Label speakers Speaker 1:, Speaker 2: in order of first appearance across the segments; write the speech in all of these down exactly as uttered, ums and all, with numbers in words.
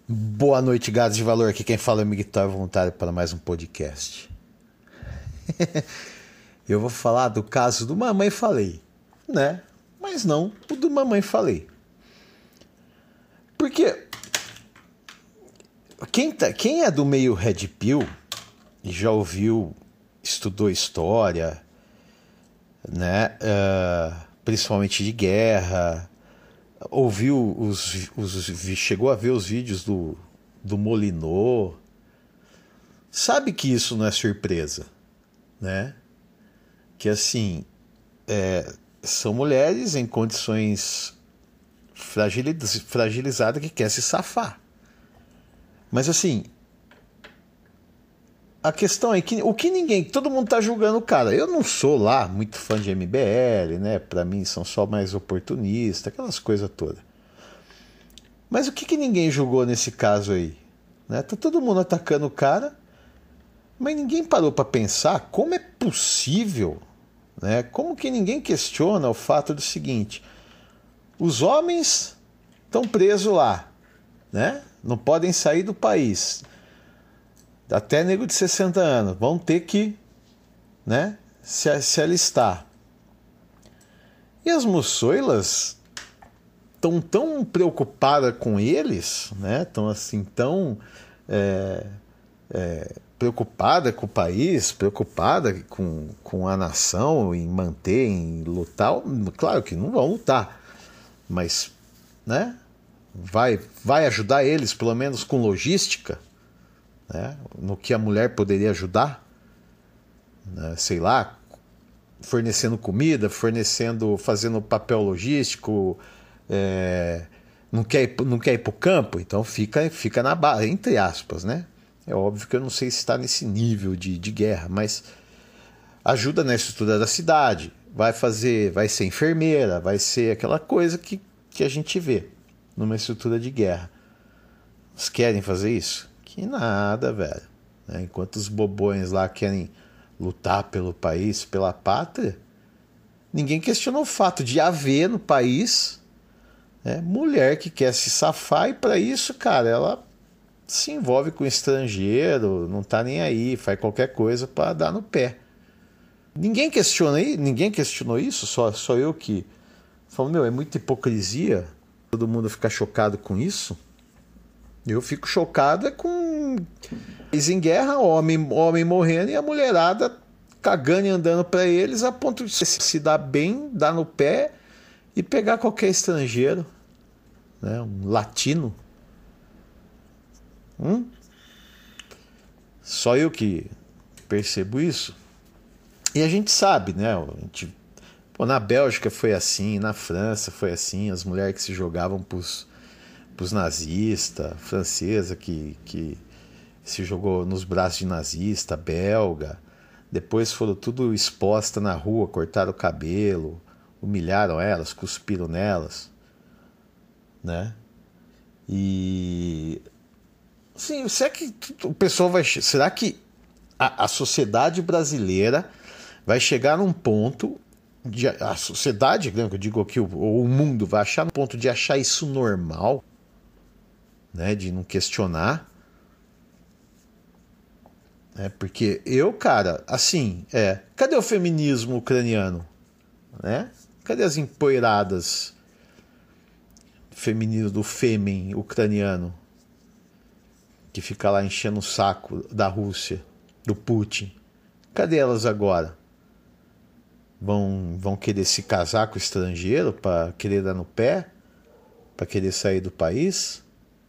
Speaker 1: Boa noite, gados de valor. Aqui quem fala é o Miguel Voluntário para mais um podcast. Eu vou falar do caso do Mamãe Falei, né? Mas não o do Mamãe Falei. Porque quem, tá, quem é do meio Red Pill e já ouviu, estudou história, né? Uh, principalmente de guerra, ouviu os, os chegou a ver os vídeos do, do Molinô, sabe que isso não é surpresa, né? Que assim é, são mulheres em condições fragiliz, fragilizadas que quer se safar. Mas assim, a questão é que o que ninguém, todo mundo tá julgando o cara. Eu não sou lá muito fã de M B L, né? Pra mim são só mais oportunistas, aquelas coisas todas. Mas o que, que ninguém julgou nesse caso aí? Né? Tá todo mundo atacando o cara, mas ninguém parou pra pensar como é possível, né? Como que ninguém questiona o fato do seguinte: os homens estão presos lá, né? Não podem sair do país. Até nego de sessenta anos vão ter que, né, se, se alistar. E as moçoilas estão tão preocupadas com eles, né? Estão assim tão é, é, preocupadas com o país, preocupadas com, com a nação, em manter, em lutar. Claro que não vão lutar, mas, né, vai, vai ajudar eles, pelo menos com logística. Né, no que a mulher poderia ajudar, né, sei lá, fornecendo comida, fornecendo, fazendo papel logístico, é, não quer ir, não quer ir para o campo, então fica, fica na base, entre aspas, né? É óbvio que eu não sei se está nesse nível de, de guerra, mas ajuda na estrutura da cidade, vai fazer, vai ser enfermeira, vai ser aquela coisa que, que a gente vê numa estrutura de guerra. Eles querem fazer isso? Que nada, velho. Né? Enquanto os bobões lá querem lutar pelo país, pela pátria, ninguém questionou o fato de haver no país, né, mulher que quer se safar, e para isso, cara, ela se envolve com estrangeiro, não tá nem aí, faz qualquer coisa para dar no pé. Ninguém questiona aí, ninguém questionou isso, só, só eu que falo, meu, é muita hipocrisia todo mundo ficar chocado com isso. Eu fico chocado com eles em guerra, homem, homem morrendo e a mulherada cagando e andando para eles a ponto de se dar bem, dar no pé e pegar qualquer estrangeiro, né? Um latino. Hum? Só eu que percebo isso. E a gente sabe, né? A gente, pô, na Bélgica foi assim, na França foi assim, as mulheres que se jogavam pros os nazistas, francesa que, que se jogou nos braços de nazista, belga, depois foram tudo exposta na rua, cortaram o cabelo, humilharam elas, cuspiram nelas, né? E sim, será que o pessoal vai, será que a, a sociedade brasileira vai chegar num ponto de, a sociedade, eu digo aqui, o, o mundo vai achar no ponto de achar isso normal? Né, de não questionar, é, porque eu, cara, assim, é, cadê o feminismo ucraniano, né? Cadê as empoeiradas femininas do fêmen ucraniano que fica lá enchendo o saco da Rússia, do Putin? Cadê elas agora? Vão, vão querer se casar com o estrangeiro para querer dar no pé, para querer sair do país?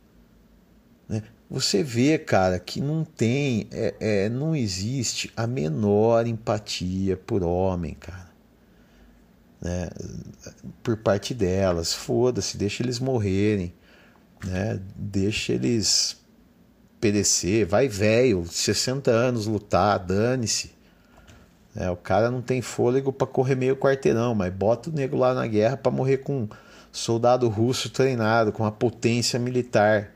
Speaker 1: Você vê, cara, que não tem, é, é, não existe a menor empatia por homem, cara, né? Por parte delas. Foda-se, deixa eles morrerem, né? Deixa eles perecer. Vai velho, sessenta anos lutar, dane-se. É, o cara não tem fôlego para correr meio quarteirão, mas bota o nego lá na guerra para morrer com um soldado russo treinado, com uma potência militar.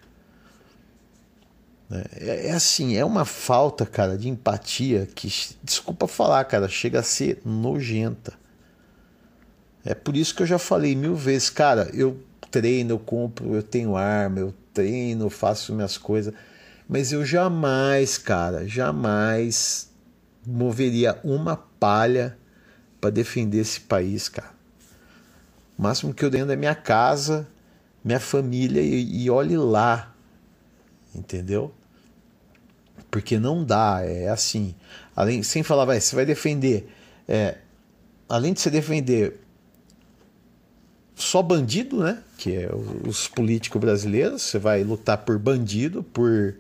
Speaker 1: É, é assim, é uma falta, cara, de empatia que, desculpa falar, cara, chega a ser nojenta. É por isso que eu já falei mil vezes, cara, eu treino, eu compro, eu tenho arma, eu treino, faço minhas coisas, mas eu jamais, cara, jamais moveria uma palha para defender esse país, cara. O máximo que eu dentro da minha casa, minha família e, e olhe lá, entendeu? Porque não dá, é assim. Além, sem falar, vai, você vai defender, é, além de você defender só bandido, né? Que é os políticos brasileiros, você vai lutar por bandido, por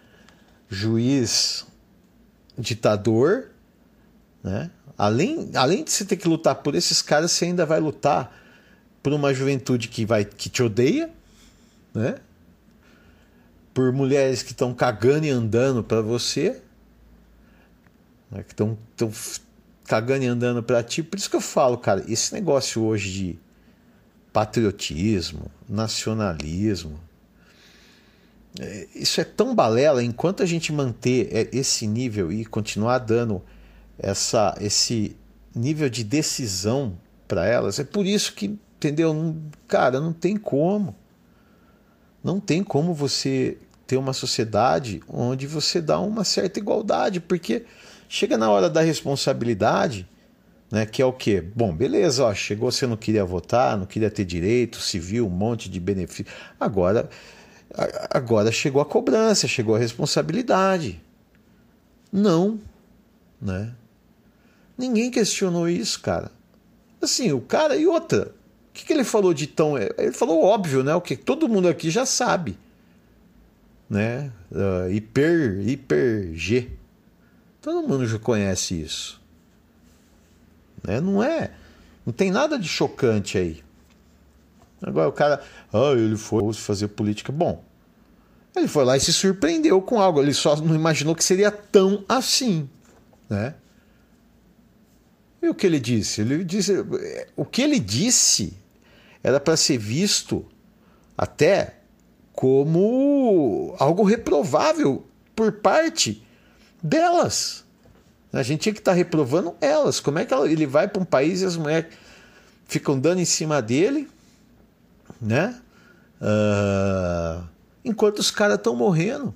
Speaker 1: juiz ditador, né? Além, além de você ter que lutar por esses caras, você ainda vai lutar por uma juventude que, vai, que te odeia, né? Por mulheres que estão cagando e andando para você, né? Que estão cagando e andando para ti. Por isso que eu falo, cara, esse negócio hoje de patriotismo, nacionalismo, isso é tão balela. Enquanto a gente manter esse nível e continuar dando essa, esse nível de decisão para elas, é por isso que, entendeu? Não, cara, não tem como. Não tem como você ter uma sociedade onde você dá uma certa igualdade, porque chega na hora da responsabilidade, né, que é o quê? Bom, beleza, ó, chegou, você não queria votar, não queria ter direito civil, um monte de benefício. Agora, agora chegou a cobrança, chegou a responsabilidade. Não, né? Ninguém questionou isso, cara. Assim, o cara e outra. O que, que ele falou de tão... Ele falou óbvio, né? O que todo mundo aqui já sabe, né? Uh, hiper, hiper G. Todo mundo já conhece isso. Né? Não é, não tem nada de chocante aí. Agora o cara, ah, ele foi fazer política. Bom, ele foi lá e se surpreendeu com algo. Ele só não imaginou que seria tão assim, né? E o que ele disse? Ele disse, o que ele disse era para ser visto até como algo reprovável por parte delas. A gente tinha que estar reprovando elas. Como é que ela, ele vai para um país e as mulheres ficam dando em cima dele, né? Uh, enquanto os caras estão morrendo.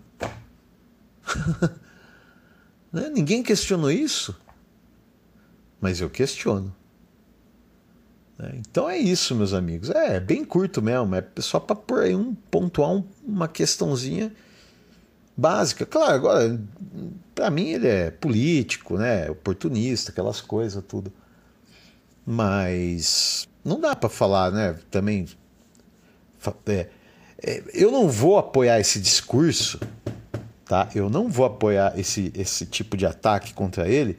Speaker 1: Né? Ninguém questionou isso. Mas eu questiono. Né? Então é isso, meus amigos. É, é bem curto mesmo. É só para por aí um, pontuar um, uma questãozinha básica. Claro, agora, para mim ele é político, né? Oportunista, aquelas coisas, tudo. Mas não dá para falar, né? Também. É, é, eu não vou apoiar esse discurso, tá? Eu não vou apoiar esse, esse tipo de ataque contra ele,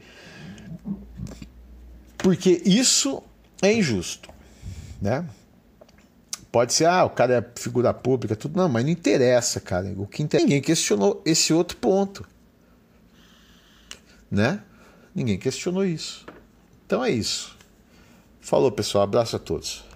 Speaker 1: porque isso é injusto, né? Pode ser, ah, o cara é figura pública, tudo. Não, mas não interessa, cara. O que interessa, ninguém questionou esse outro ponto, né? Ninguém questionou isso. Então é isso. Falou, pessoal. Abraço a todos.